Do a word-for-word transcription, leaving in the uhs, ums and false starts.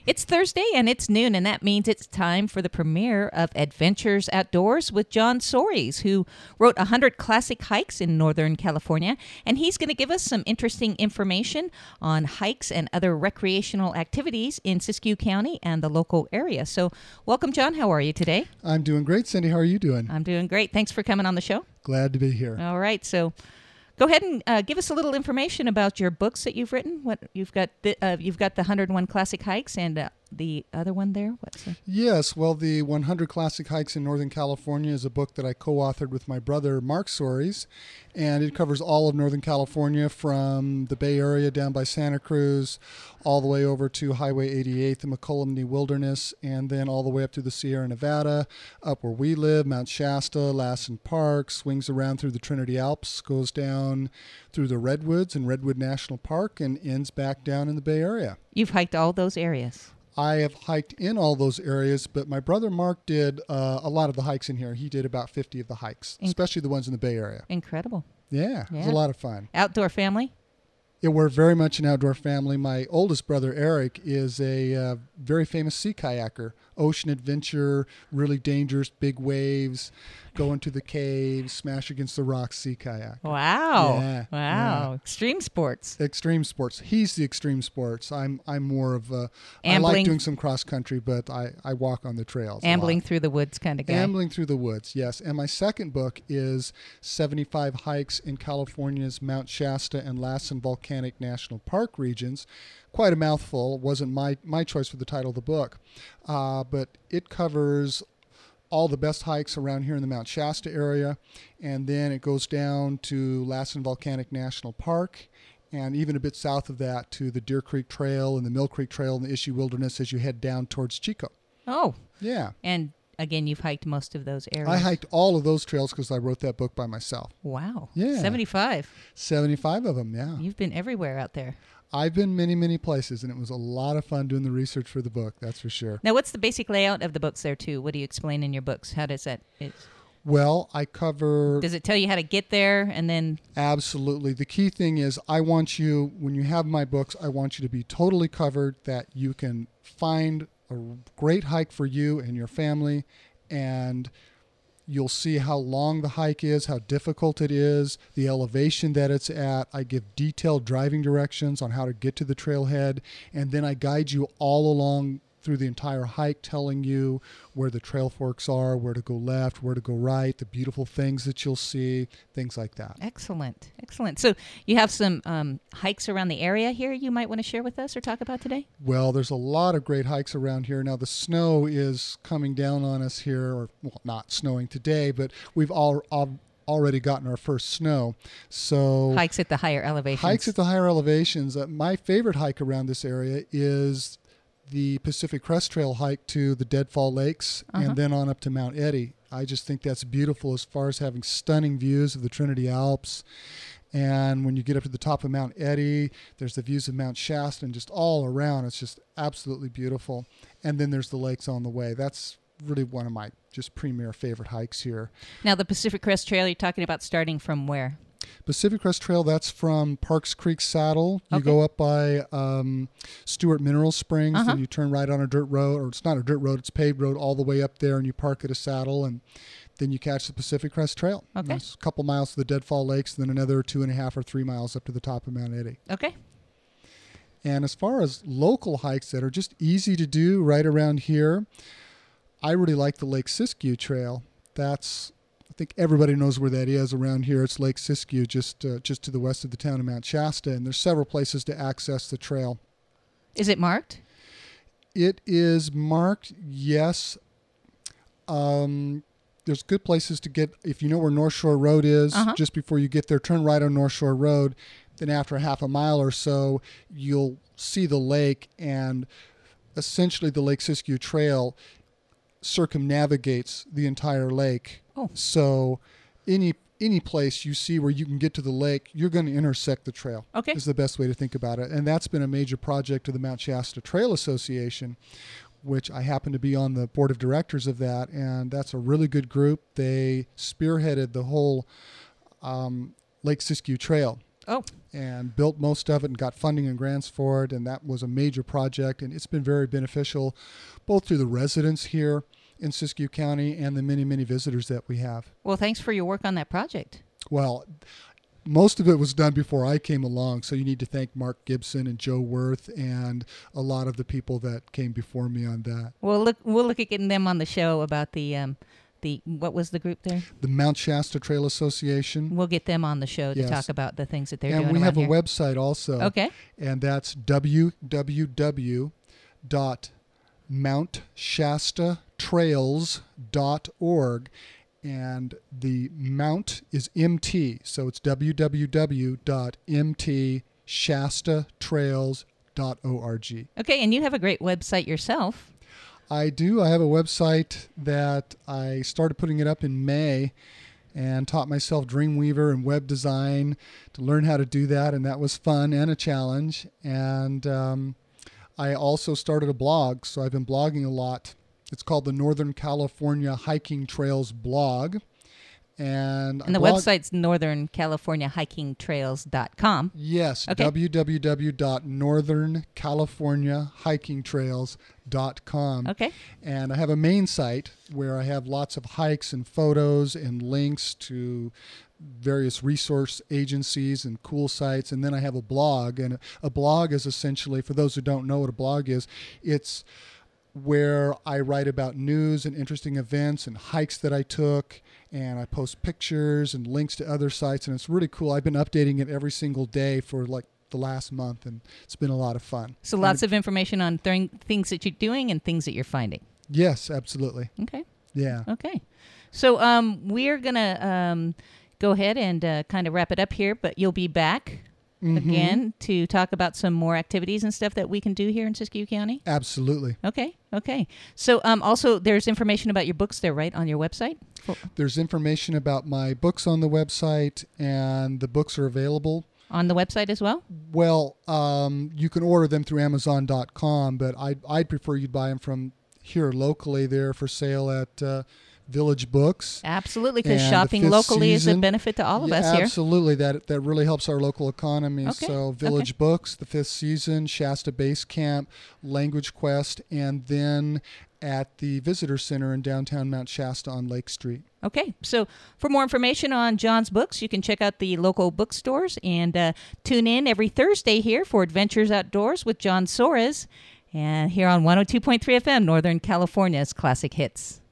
It's Thursday and it's noon, and that means it's time for the premiere of Adventures Outdoors with John Soares, who wrote one hundred classic hikes in Northern California, and he's going to give us some interesting information on hikes and other recreational activities in Siskiyou County and the local area. So welcome, John. How are you today? I'm doing great, Cindy. How are you doing? I'm doing great. Thanks for coming on the show. Glad to be here. All right. So go ahead and uh, give us a little information about your books that you've written. What you've got, the, uh, you've got the one hundred one classic hikes, and uh, the other one there. What's the... Yes, well, the one hundred classic hikes in Northern California is a book that I co-authored with my brother Mark Soares, and it covers all of Northern California from the Bay Area down by Santa Cruz, all the way over to Highway eighty-eight, the McCollumney Wilderness, and then all the way up to the Sierra Nevada, up where we live, Mount Shasta, Lassen Park, swings around through the Trinity Alps, goes down through the Redwoods and Redwood National Park, and ends back down in the Bay Area. You've hiked all those areas. I have hiked in all those areas, but my brother Mark did uh, a lot of the hikes in here. He did about fifty of the hikes, Inc- especially the ones in the Bay Area. Incredible. Yeah, yeah, it was a lot of fun. Outdoor family? Yeah, we're very much an outdoor family. My oldest brother, Eric, is a uh, very famous sea kayaker. Ocean adventure, really dangerous, big waves, go into the caves, smash against the rocks, sea kayak. Wow. Yeah, wow. yeah. Extreme sports. Extreme sports. He's the extreme sports. I'm I'm more of a, Ambling. I like doing some cross country, but I, I walk on the trails. Ambling through the woods kind of guy. Ambling through the woods, yes. And my second book is seventy-five hikes in California's Mount Shasta and Lassen Volcanic National Park regions. Quite a mouthful. It wasn't my, my choice for the title of the book. Uh, but it covers all the best hikes around here in the Mount Shasta area. And then it goes down to Lassen Volcanic National Park, and even a bit south of that to the Deer Creek Trail and the Mill Creek Trail and the Issue Wilderness as you head down towards Chico. Oh. Yeah. And again, you've hiked most of those areas. I hiked all of those trails because I wrote that book by myself. Wow. Yeah. seventy-five. seventy-five of them, yeah. You've been everywhere out there. I've been many, many places, and it was a lot of fun doing the research for the book, that's for sure. Now, what's the basic layout of the books there, too? What do you explain in your books? How does that... It's... Well, I cover... Does it tell you how to get there and then... Absolutely. The key thing is I want you, when you have my books, I want you to be totally covered, that you can find a great hike for you and your family, and you'll see how long the hike is, how difficult it is, the elevation that it's at. I give detailed driving directions on how to get to the trailhead, and then I guide you all along through the entire hike, telling you where the trail forks are, where to go left, where to go right, the beautiful things that you'll see, things like that. Excellent. Excellent. So you have some um, hikes around the area here you might want to share with us or talk about today? Well, there's a lot of great hikes around here. Now, the snow is coming down on us here, or well, not snowing today, but we've all, all already gotten our first snow. So hikes at the higher elevations. Hikes at the higher elevations. Uh, my favorite hike around this area is the Pacific Crest Trail hike to the Deadfall Lakes, uh-huh. and then on up to Mount Eddy. I just think that's beautiful as far as having stunning views of the Trinity Alps. And when you get up to the top of Mount Eddy, there's the views of Mount Shasta, and just all around, it's just absolutely beautiful. And then there's the lakes on the way. That's really one of my just premier favorite hikes here. Now, the Pacific Crest Trail, you're talking about starting from where? Pacific Crest Trail, that's from Parks Creek Saddle. You okay. go up by um, Stewart Mineral Springs, uh-huh. and you turn right on a dirt road, or it's not a dirt road, it's paved road all the way up there, and you park at a saddle, and then you catch the Pacific Crest Trail. Okay. It's a couple miles to the Deadfall Lakes, and then another two and a half or three miles up to the top of Mount Eddy. Okay. And as far as local hikes that are just easy to do right around here, I really like the Lake Siskiyou Trail. That's... I think everybody knows where that is around here. It's Lake Siskiyou, just uh, just to the west of the town of Mount Shasta, and there's several places to access the trail. Is it marked? It is marked, yes. Um, there's good places to get, if you know where North Shore Road is, uh-huh. just before you get there, turn right on North Shore Road. Then after a half a mile or so, you'll see the lake, and essentially the Lake Siskiyou Trail circumnavigates the entire lake. Oh. So any any place you see where you can get to the lake, you're going to intersect the trail. Okay. Is the best way to think about it. And that's been a major project of the Mount Shasta Trail Association, which I happen to be on the board of directors of that. And that's a really good group. They spearheaded the whole um, Lake Siskiyou Trail. Oh. And built most of it and got funding and grants for it. And that was a major project. And it's been very beneficial both to the residents here in Siskiyou County and the many, many visitors that we have. Well, thanks for your work on that project. Well, most of it was done before I came along. So you need to thank Mark Gibson and Joe Worth and a lot of the people that came before me on that. Well, look, we'll look at getting them on the show about the... Um, The, what was the group there? The Mount Shasta Trail Association. We'll get them on the show to Yes. talk about the things that they're and doing. we have around a here. website also. Okay. And that's w w w dot mount shasta trails dot org. And the Mount is M T. So it's w w w dot m t shasta trails dot org. Okay, and you have a great website yourself. I do. I have a website that I started putting it up in May and taught myself Dreamweaver and web design to learn how to do that. And that was fun and a challenge. And um, I also started a blog. So I've been blogging a lot. It's called the Northern California Hiking Trails Blog. And, And the blog- website's northern california hiking trails dot com. Yes, Okay. w w w dot northern california hiking trails dot com. Okay. And I have a main site where I have lots of hikes and photos and links to various resource agencies and cool sites. And then I have a blog. And a blog is essentially, for those who don't know what a blog is, it's where I write about news and interesting events and hikes that I took, and I post pictures and links to other sites, and it's really cool. I've been updating it every single day for like the last month, and it's been a lot of fun. So lots of information on th- things that you're doing and things that you're finding. Yes, absolutely. Okay. Yeah. Okay. So um, we're going to um, go ahead and uh, kind of wrap it up here, but you'll be back Mhm. again to talk about some more activities and stuff that we can do here in Siskiyou County. Absolutely. Okay. Okay. So um, also there's information about your books there, right, on your website? For- There's information about my books on the website, and the books are available. on the website as well? Well, um, you can order them through amazon dot com, but I'd, I'd prefer you buy them from here locally. They're for sale at uh, Village Books. Absolutely, because And the shopping fifth locally is a season- benefit to all of Yeah, us here. absolutely. That that really helps our local economy. Okay, So Village okay. Books, the fifth season, Shasta Base Camp, Language Quest, and then at the Visitor Center in downtown Mount Shasta on Lake Street. Okay, so for more information on John's books, you can check out the local bookstores and uh, tune in every Thursday here for Adventures Outdoors with John Soares, and here on one oh two point three F M, Northern California's Classic Hits.